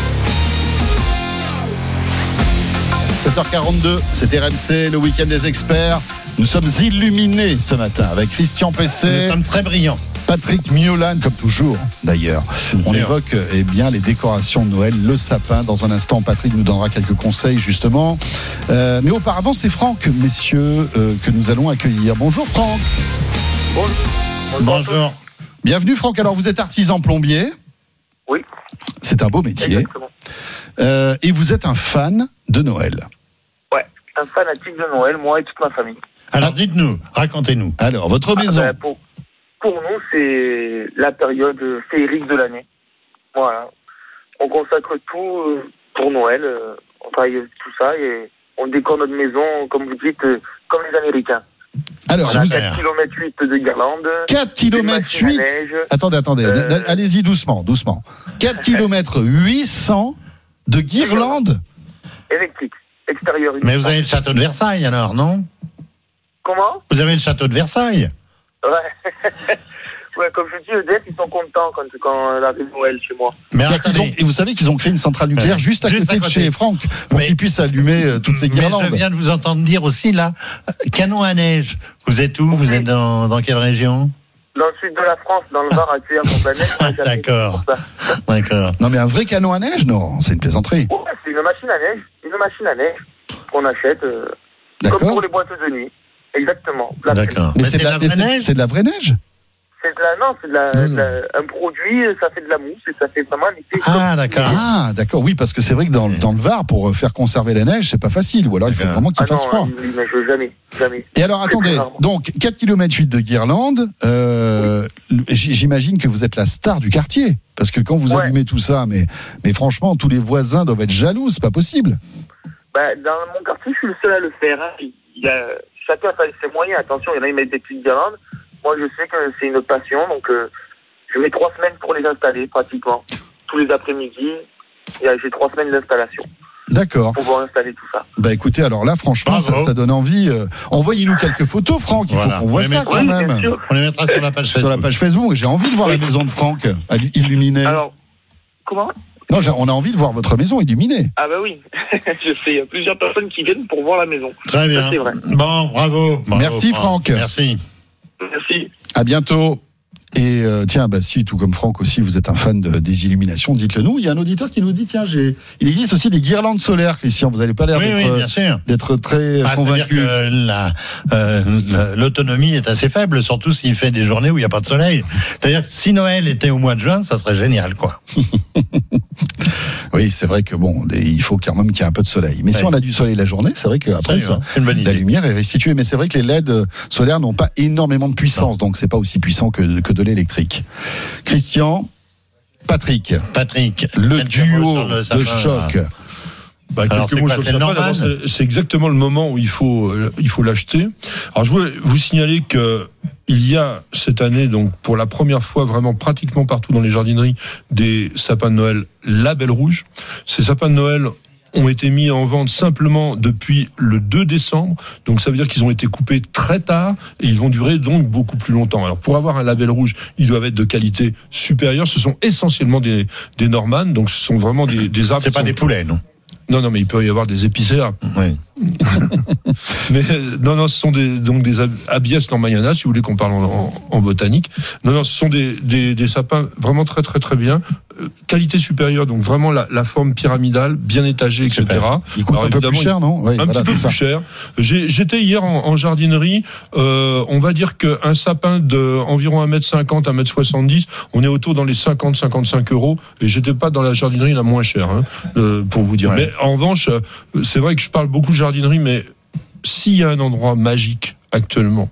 sept heures quarante-deux, c'est R M C, le week-end des experts. Nous sommes illuminés ce matin avec Christian Pesset. Nous sommes très brillants. Patrick Miolagne, comme toujours d'ailleurs. On Bien. évoque eh bien, les décorations de Noël, le sapin. Dans un instant, Patrick nous donnera quelques conseils justement. Euh, mais auparavant, c'est Franck, messieurs, euh, que nous allons accueillir. Bonjour Franck. Bonjour. Bonjour. Bienvenue Franck. Alors vous êtes artisan plombier. Oui. C'est un beau métier. Exactement. Euh, et vous êtes un fan de Noël. Ouais, un fanatique de Noël, moi et toute ma famille. Alors dites-nous, racontez-nous. Alors, votre maison. Ah ben, pour... Pour nous, c'est la période féerique de l'année. Voilà. On consacre tout pour Noël. On travaille tout ça et on décore notre maison, comme vous dites, comme les Américains. Alors, on a vous... quatre virgule huit kilomètres de guirlandes. quatre virgule huit kilomètres Attendez, attendez. Euh... Allez-y doucement, doucement. quatre virgule huit cents kilomètres de guirlandes électriques, extérieures. Mais vous avez le château de Versailles alors, non? Comment? Vous avez le château de Versailles? Ouais. Ouais, comme je dis, E D F, ils sont contents quand, quand arrive Noël chez moi. Mais ils ont, et vous savez qu'ils ont créé une centrale nucléaire ouais. juste à juste côté, à côté de chez Franck pour mais, qu'ils puissent allumer euh, toutes ces guirlandes. Mais je viens de vous entendre dire aussi là, canon à neige. Vous êtes où? Vous êtes dans, dans quelle région? Dans le sud de la France, dans le Var, à Cuillère-Montagnais. D'accord. D'accord. Non, mais un vrai canon à neige? Non, c'est une plaisanterie. Ouais, c'est une machine à neige. Une machine à neige qu'on achète euh, comme pour les boîtes de nuit. Exactement. La D'accord. Mais, mais c'est, de la, la c'est, c'est de la vraie neige? C'est de la, non, c'est de la, mmh. de la, un produit, ça fait de la mousse et ça fait vraiment l'effet. Ah, d'accord. Ah, d'accord, oui, parce que c'est vrai que dans, dans le Var, pour faire conserver la neige, c'est pas facile, ou alors il faut vraiment qu'il ah fasse non, froid. Oui, mais je, jamais, jamais. Et alors, attendez, donc, quatre virgule huit kilomètres de guirlandes, euh, oui. j'imagine que vous êtes la star du quartier, parce que quand vous ouais. allumez tout ça, mais, mais franchement, tous les voisins doivent être jaloux, c'est pas possible. Bah, dans mon quartier, je suis le seul à le faire, hein. Il y a, chacun a ses moyens, attention, il y en a qui mettent des petites guirlandes. Moi, je sais que c'est une passion, donc euh, je mets trois semaines pour les installer, pratiquement. Tous les après-midi, et j'ai trois semaines d'installation. D'accord. Pour pouvoir installer tout ça. Bah écoutez, alors là, franchement, ça, ça donne envie. Euh, envoyez-nous quelques photos, Franck. Il voilà. faut qu'on voit ça quand oui, même. On les mettra sur la page Facebook. Sur la page Facebook. J'ai envie de voir oui. la maison de Franck illuminée. Alors, comment ? Non, on a envie de voir votre maison illuminée. Ah bah oui, je sais, il y a plusieurs personnes qui viennent pour voir la maison. Très bien. Ça, c'est vrai. Bon, bravo. bravo Merci Franck. Merci. Merci. À bientôt. Et euh, tiens, bah, si, tout comme Franck aussi, vous êtes un fan de, des illuminations, dites-le nous. Il y a un auditeur qui nous dit, tiens, j'ai... il existe aussi des guirlandes solaires, Christian. Vous n'avez pas l'air oui, d'être, oui, bien sûr. d'être très ah, convaincu. C'est-à-dire que la, euh, l'autonomie est assez faible, surtout s'il fait des journées où il n'y a pas de soleil. C'est-à-dire que si Noël était au mois de juin, ça serait génial, quoi. Oui, c'est vrai que bon, il faut quand même qu'il y ait un peu de soleil. Mais oui. Si on a du soleil la journée, c'est vrai qu'après, ça, c'est une bonne idée. La lumière est restituée. Mais c'est vrai que les L E D solaires n'ont pas énormément de puissance, non. Donc c'est pas aussi puissant que, que de l'électrique. Christian, Patrick, Patrick, le duo de choc. Bah, Alors, quelques mots sur le sapin. D'abord, c'est, c'est exactement le moment où il faut, euh, il faut l'acheter. Alors, je voulais vous signaler que il y a cette année, donc pour la première fois, vraiment pratiquement partout dans les jardineries, des sapins de Noël label rouge. Ces sapins de Noël ont été mis en vente simplement depuis le deux décembre. Donc ça veut dire qu'ils ont été coupés très tard et ils vont durer donc beaucoup plus longtemps. Alors pour avoir un label rouge, ils doivent être de qualité supérieure. Ce sont essentiellement des, des Normann, donc ce sont vraiment des, des arbres. C'est pas sont... des poulets, non? Non, non, mais il peut y avoir des épicéas. Oui. Mais non, non, ce sont des, donc des Abies normanniana, si vous voulez qu'on parle en, en, en botanique. Non, non, ce sont des, des, des sapins vraiment très, très, très bien. Euh, qualité supérieure, donc vraiment la, la forme pyramidale, bien étagée, et cetera. Il coûte un peu plus cher, non? Oui, un voilà, petit peu plus cher. J'ai, j'étais hier en, en jardinerie. Euh, on va dire qu'un sapin de environ un mètre cinquante, un mètre soixante-dix, on est autour dans les cinquante à cinquante-cinq euros. Et j'étais pas dans la jardinerie la moins chère, hein, euh, pour vous dire. Ouais. Mais en revanche, c'est vrai que je parle beaucoup de jardinerie, mais s'il y a un endroit magique actuellement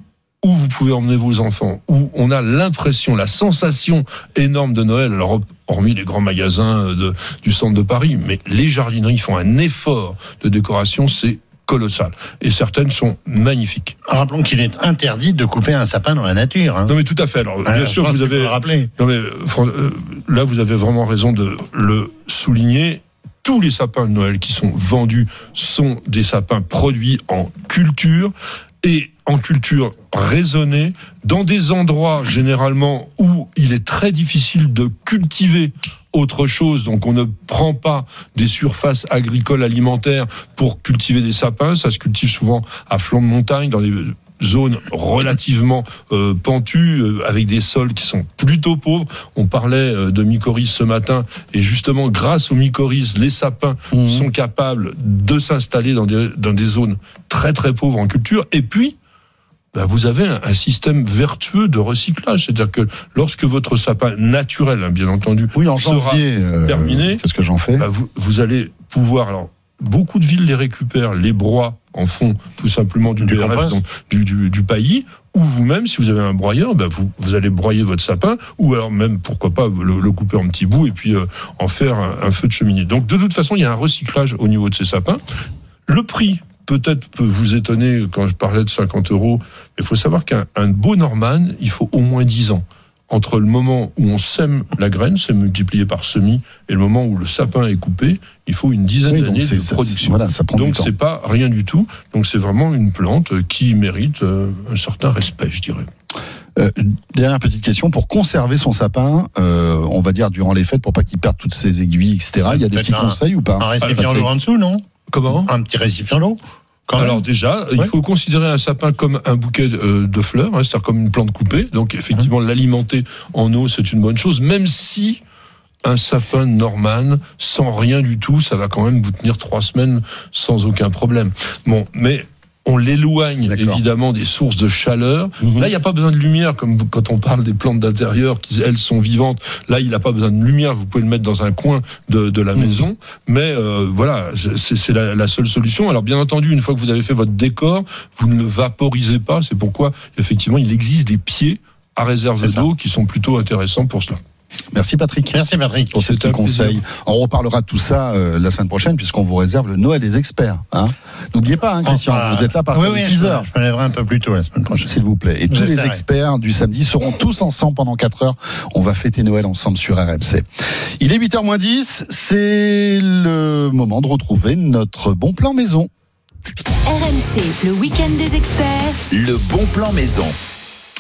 où vous pouvez emmener vos enfants, où on a l'impression, la sensation énorme de Noël, alors hormis les grands magasins de, du centre de Paris, mais les jardineries font un effort de décoration, c'est colossal. Et certaines sont magnifiques. Rappelons qu'il est interdit de couper un sapin dans la nature. Hein. Non mais tout à fait. Alors bien euh, sûr, vous avez. Rappeler. Non mais euh, là, vous avez vraiment raison de le souligner. Tous les sapins de Noël qui sont vendus sont des sapins produits en culture et en culture raisonnée, dans des endroits généralement où il est très difficile de cultiver autre chose, donc on ne prend pas des surfaces agricoles alimentaires pour cultiver des sapins, ça se cultive souvent à flanc de montagne, dans les zones relativement euh, pentues, euh, avec des sols qui sont plutôt pauvres. On parlait euh, de mycorhizes ce matin, et justement, grâce aux mycorhizes, les sapins mmh. sont capables de s'installer dans des, dans des zones très très pauvres en culture. Et puis, bah, vous avez un, un système vertueux de recyclage. C'est-à-dire que lorsque votre sapin naturel, hein, bien entendu, oui, en sera janvier, euh, terminé, qu'est-ce que j'en fais bah, vous, vous allez pouvoir... Alors, beaucoup de villes les récupèrent, les broient, en font tout simplement du, du B R F, donc du, du, du paillis, ou vous-même, si vous avez un broyeur, ben vous, vous allez broyer votre sapin, ou alors même, pourquoi pas, le, le couper en petits bouts et puis euh, en faire un, un feu de cheminée. Donc de toute façon, il y a un recyclage au niveau de ces sapins. Le prix, peut-être, peut vous étonner quand je parlais de cinquante euros, mais il faut savoir qu'un un beau Normann, il faut au moins dix ans. Entre le moment où on sème la graine, c'est multiplié par semis, et le moment où le sapin est coupé, il faut une dizaine oui, d'années de ça, production. Voilà, ça prend donc du temps. C'est pas rien du tout. Donc c'est vraiment une plante qui mérite euh, un certain respect, je dirais. Euh, dernière petite question, pour conserver son sapin, euh, on va dire durant les fêtes, pour pas qu'il perde toutes ses aiguilles, et cetera. Il y a des petits un, conseils ou pas? Un récipient d'eau en dessous, non? Comment? Un petit récipient d'eau? Quand Alors même. déjà, ouais. il faut considérer un sapin comme un bouquet de, euh, de fleurs, hein, c'est-à-dire comme une plante coupée. Donc effectivement, mmh. l'alimenter en eau, c'est une bonne chose, même si un sapin Normann, sans rien du tout, ça va quand même vous tenir trois semaines sans aucun problème. Bon, mais on l'éloigne D'accord. évidemment des sources de chaleur. Mmh. Là, il n'y a pas besoin de lumière, comme quand on parle des plantes d'intérieur, qui elles sont vivantes. Là, il n'a pas besoin de lumière. Vous pouvez le mettre dans un coin de, de la mmh. maison. Mais euh, voilà, c'est, c'est la, la seule solution. Alors, bien entendu, une fois que vous avez fait votre décor, vous ne le vaporisez pas. C'est pourquoi, effectivement, il existe des pieds à réserve d'eau qui sont plutôt intéressants pour cela. Merci Patrick. Merci Patrick pour ces petits conseils. On reparlera de tout ça euh, la semaine prochaine puisqu'on vous réserve le Noël des experts. Hein. N'oubliez pas, hein, Christian, enfin, vous êtes là par oui, oui, six heures. Je me lèverai un peu plus tôt la semaine prochaine. S'il vous plaît. Et tous les experts du samedi seront tous ensemble pendant quatre heures. On va fêter Noël ensemble sur R M C. Il est huit heures moins dix. C'est le moment de retrouver notre bon plan maison. R M C, le week-end des experts. Le bon plan maison.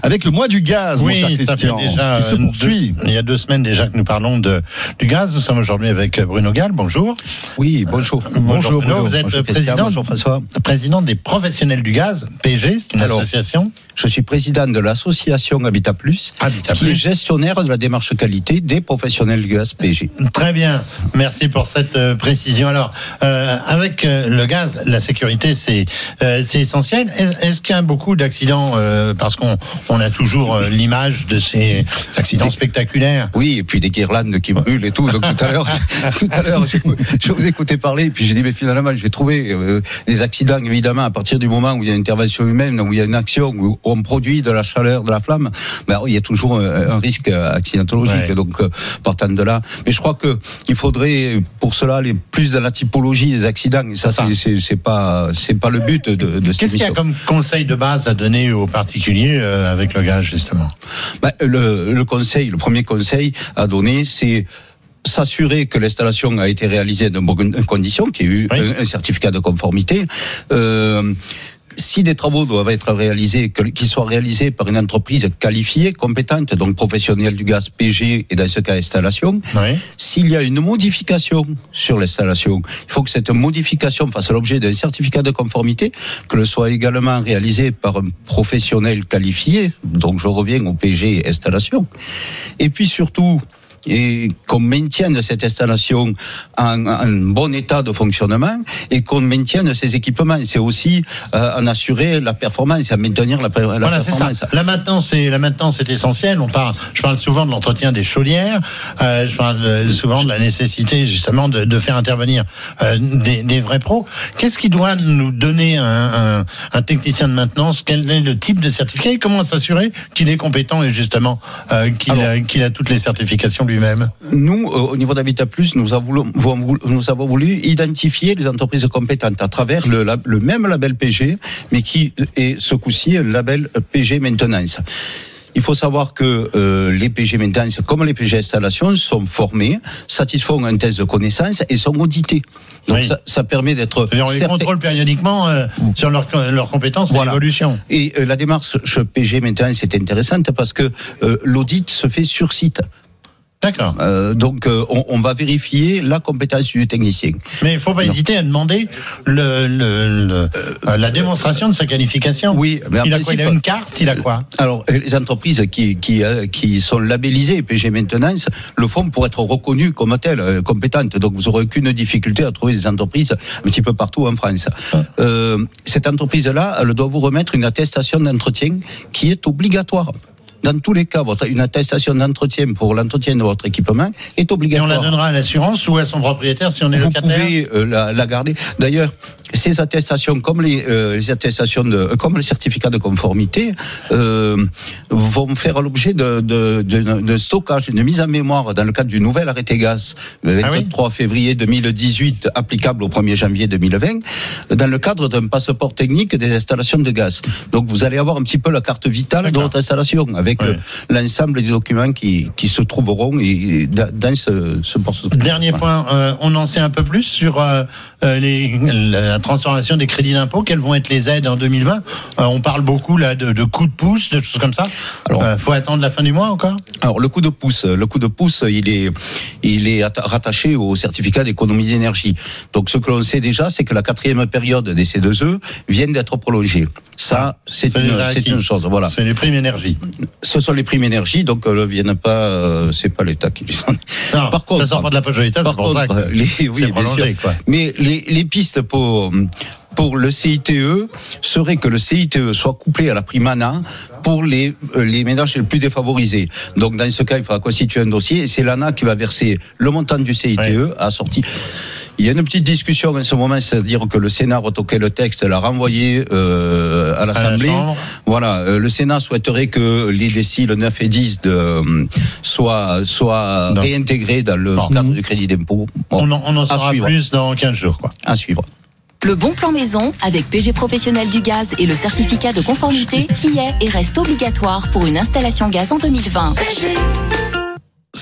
avec le mois du gaz, oui, mon cher Christian, ça fait déjà, qui se poursuit. Deux, il y a deux semaines déjà que nous parlons de, du gaz. Nous sommes aujourd'hui avec Bruno Gall. Bonjour. Oui, bonjour. Bonjour, bonjour Bruno. Vous êtes bonjour président, bonjour François. président des professionnels du gaz, P G, c'est une Alors, association. Je suis président de l'association Habitat Plus, Habitat qui Plus. est gestionnaire de la démarche qualité des professionnels du gaz P G. Très bien, merci pour cette euh, précision. Alors, euh, avec euh, le gaz, la sécurité, c'est euh, c'est essentiel. Est, est-ce qu'il y a beaucoup d'accidents euh, parce qu'on on a toujours euh, l'image de ces accidents spectaculaires. Oui, et puis des guirlandes qui brûlent et tout. Donc tout à l'heure, tout à l'heure, je, je vous écoutais parler, et puis j'ai dit mais finalement, j'ai trouvé euh, des accidents évidemment à partir du moment où il y a une intervention humaine, où il y a une action, où on produit de la chaleur, de la flamme. Ben, il y a toujours un, un risque accidentologique. Ouais. Donc euh, partant de là, mais je crois que il faudrait pour cela aller plus dans la typologie des accidents. Et ça, ça. C'est, c'est, c'est pas, c'est pas le but de. de Qu'est-ce qu'il y a comme conseil de base à donner aux particuliers euh, avec le gaz justement? Ben, le, le conseil, le premier conseil à donner, c'est s'assurer que l'installation a été réalisée dans bonnes conditions, qu'il y ait eu oui. un, un certificat de conformité. Euh, Si des travaux doivent être réalisés, qu'ils soient réalisés par une entreprise qualifiée, compétente, donc professionnelle du gaz P G et dans ce cas installation, oui. S'il y a une modification sur l'installation, il faut que cette modification fasse l'objet d'un certificat de conformité, que le soit également réalisé par un professionnel qualifié, donc je reviens au P G installation. Et puis surtout, et qu'on maintienne cette installation en, en bon état de fonctionnement et qu'on maintienne ces équipements. C'est aussi euh, en assurer la performance, à maintenir la, la voilà, performance. C'est ça. La maintenance, c'est, la maintenance, c'est essentiel. On parle, je parle souvent de l'entretien des chaudières. Euh, je parle souvent de la nécessité justement de, de faire intervenir euh, des, des vrais pros. Qu'est-ce qui doit nous donner un, un, un technicien de maintenance? Quel est le type de certificat et comment s'assurer qu'il est compétent et justement euh, qu'il, Alors, a, qu'il a toutes les certifications lui-même? Nous, au niveau d'Habitat Plus, nous avons, voulu, nous avons voulu identifier les entreprises compétentes à travers le, le même label P G, mais qui est ce coup-ci un label P G Maintenance. Il faut savoir que euh, les P G maintenance, comme les P G installations, sont formés, satisfont un test de connaissance et sont audités. Donc oui. ça, ça permet d'être. On les certain... contrôle périodiquement euh, sur leurs leur compétences et voilà. l'évolution. Et euh, la démarche P G maintenance est intéressante parce que euh, l'audit se fait sur site. D'accord. Euh, donc euh, on, on va vérifier la compétence du technicien. Mais il ne faut pas non. hésiter à demander le, le, le, euh, la démonstration de sa qualification. Oui. Mais il a principe, quoi? Il a une carte. Il a quoi? Alors les entreprises qui qui euh, qui sont labellisées P G Maintenance le font pour être reconnues comme telles, euh, compétentes. Donc vous n'aurez aucune difficulté à trouver des entreprises un petit peu partout en France. Ah. Euh, cette entreprise-là, elle doit vous remettre une attestation d'entretien qui est obligatoire. Dans tous les cas, votre, une attestation d'entretien pour l'entretien de votre équipement est obligatoire. Et on la donnera à l'assurance ou à son propriétaire si on est Vous locataire. Vous pouvez euh, la, la garder. D'ailleurs, ces attestations, comme les, euh, les attestations de, euh, comme les certificats de conformité, euh, vont faire l'objet de, de, de, de stockage, de mise en mémoire dans le cadre du nouvel arrêté gaz, le vingt-trois ah oui. février deux mille dix-huit, applicable au premier janvier deux mille vingt, dans le cadre d'un passeport technique des installations de gaz. Donc vous allez avoir un petit peu la carte vitale D'accord. de votre installation avec avec oui. l'ensemble des documents qui, qui se trouveront et, dans ce, ce portefeuille. Dernier point, euh, on en sait un peu plus sur euh, les, la transformation des crédits d'impôt. Quelles vont être les aides en deux mille vingt? euh, On parle beaucoup là de, de coups de pouce, de choses comme ça. Alors, euh, faut attendre la fin du mois encore. Alors le coup de pouce, le coup de pouce, il est, il est rattaché au certificat d'économie d'énergie. Donc ce que l'on sait déjà, c'est que la quatrième période des C deux E vient d'être prolongée. Ça, c'est, c'est, une, c'est une chose. Voilà. C'est les primes énergie. Ce sont les primes énergie, donc ne euh, viennent pas. Euh, c'est pas l'État qui les en. Non, par contre, ça sort pas de la poche de l'État, c'est pour ça que les, oui, c'est prolongé, quoi. Mais les, les pistes pour pour le C I T E serait que le C I T E soit couplé à la prime A N A pour les les ménages les plus défavorisés. Donc dans ce cas, il faudra constituer un dossier et c'est l'A N A qui va verser le montant du C I T E ouais. assorti. Il y a une petite discussion en ce moment, c'est-à-dire que le Sénat a retoqué le texte, l'a renvoyé euh, à l'Assemblée. À la voilà, euh, le Sénat souhaiterait que les déciles neuf et dix de, euh, soient, soient réintégrés dans le non. cadre du crédit d'impôt. Bon, on, en, on en saura plus dans quinze jours, quoi. À suivre. Le bon plan maison avec P G Professionnel du gaz et le certificat de conformité qui est et reste obligatoire pour une installation gaz en deux mille vingt.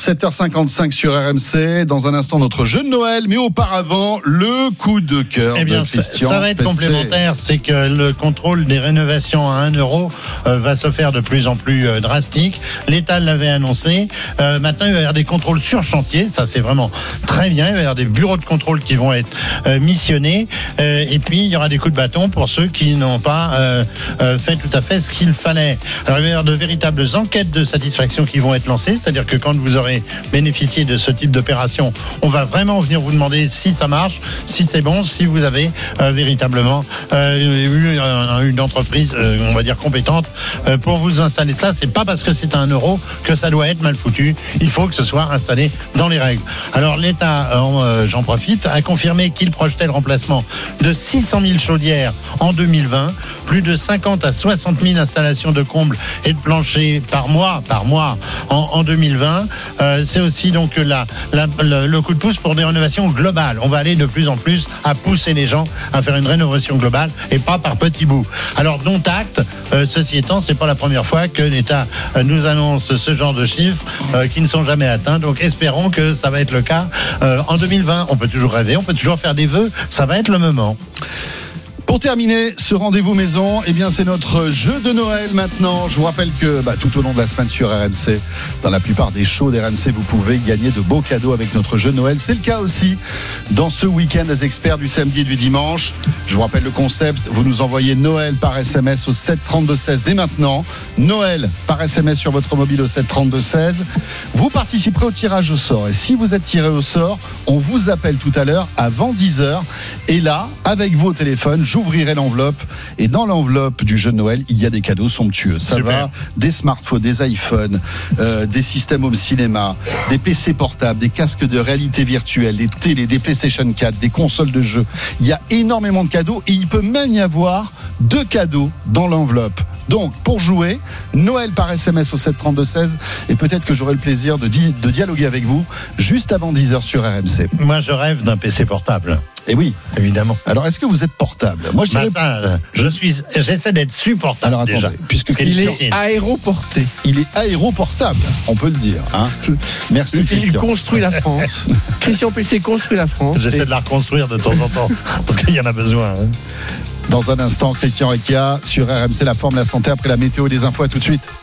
sept heures cinquante-cinq sur R M C. Dans un instant, notre jeu de Noël. Mais auparavant, le coup de cœur eh bien, de Christian. Ça, ça va être Pesset. complémentaire. C'est que le contrôle des rénovations à un euro euh, va se faire de plus en plus euh, drastique. L'État l'avait annoncé. Euh, maintenant, il va y avoir des contrôles sur chantier. Ça, c'est vraiment très bien. Il va y avoir des bureaux de contrôle qui vont être euh, missionnés. Euh, et puis, il y aura des coups de bâton pour ceux qui n'ont pas euh, euh, fait tout à fait ce qu'il fallait. Alors, il va y avoir de véritables enquêtes de satisfaction qui vont être lancées. C'est-à-dire que quand vous aurez bénéficié de ce type d'opération, on va vraiment venir vous demander si ça marche, si c'est bon, si vous avez euh, véritablement euh, eu un, une entreprise, euh, on va dire compétente, euh, pour vous installer. Ça, c'est pas parce que c'est un euro que ça doit être mal foutu. Il faut que ce soit installé dans les règles. Alors l'État, euh, j'en profite, a confirmé qu'il projetait le remplacement de six cent mille chaudières en deux mille vingt, plus de cinquante à soixante mille installations de combles et de planchers par mois, par mois en, en deux mille vingt. Euh, c'est aussi donc la, la, le, le coup de pouce pour des rénovations globales. On va aller de plus en plus à pousser les gens à faire une rénovation globale et pas par petits bouts. Alors dont acte, euh, ceci étant, c'est pas la première fois que l'État euh, nous annonce ce genre de chiffres euh, qui ne sont jamais atteints. Donc espérons que ça va être le cas euh, en deux mille vingt. On peut toujours rêver, on peut toujours faire des vœux. Ça va être le moment. Pour terminer ce rendez-vous maison, eh bien c'est notre jeu de Noël maintenant. Je vous rappelle que bah, tout au long de la semaine sur R M C, dans la plupart des shows d'R M C, vous pouvez gagner de beaux cadeaux avec notre jeu de Noël. C'est le cas aussi dans ce week-end des experts du samedi et du dimanche. Je vous rappelle le concept, vous nous envoyez Noël par S M S au sept trente-deux seize dès maintenant. Noël par S M S sur votre mobile au sept trente-deux seize. Vous participerez au tirage au sort. Et si vous êtes tiré au sort, on vous appelle tout à l'heure avant dix heures. Et là, avec vos téléphones, j'ouvrirai l'enveloppe. Et dans l'enveloppe du jeu de Noël, il y a des cadeaux somptueux. Ça Super. va des smartphones, des iPhones, euh, des systèmes home cinéma, des P C portables, des casques de réalité virtuelle, des télés, des PlayStation quatre, des consoles de jeux. Il y a énormément de cadeaux et il peut même y avoir deux cadeaux dans l'enveloppe. Donc, pour jouer, Noël par S M S au sept trente-deux seize et peut-être que j'aurai le plaisir de, di- de dialoguer avec vous juste avant dix heures sur R M C. Moi, je rêve d'un P C portable. Et oui, évidemment. Alors, est-ce que vous êtes portable ? Moi, je dirais. Bah ça, je suis, j'essaie d'être supportable. Alors, attendez, déjà. puisque il est aéroporté. Il est aéroportable, on peut le dire. Hein. Je... Merci. Il Christian. construit la France. Christian Pesset construit la France. J'essaie et... de la reconstruire de temps en temps parce qu'il y en a besoin. Hein. Dans un instant, Christian Rekia sur R M C, la forme, la santé après la météo et les infos. À tout de suite.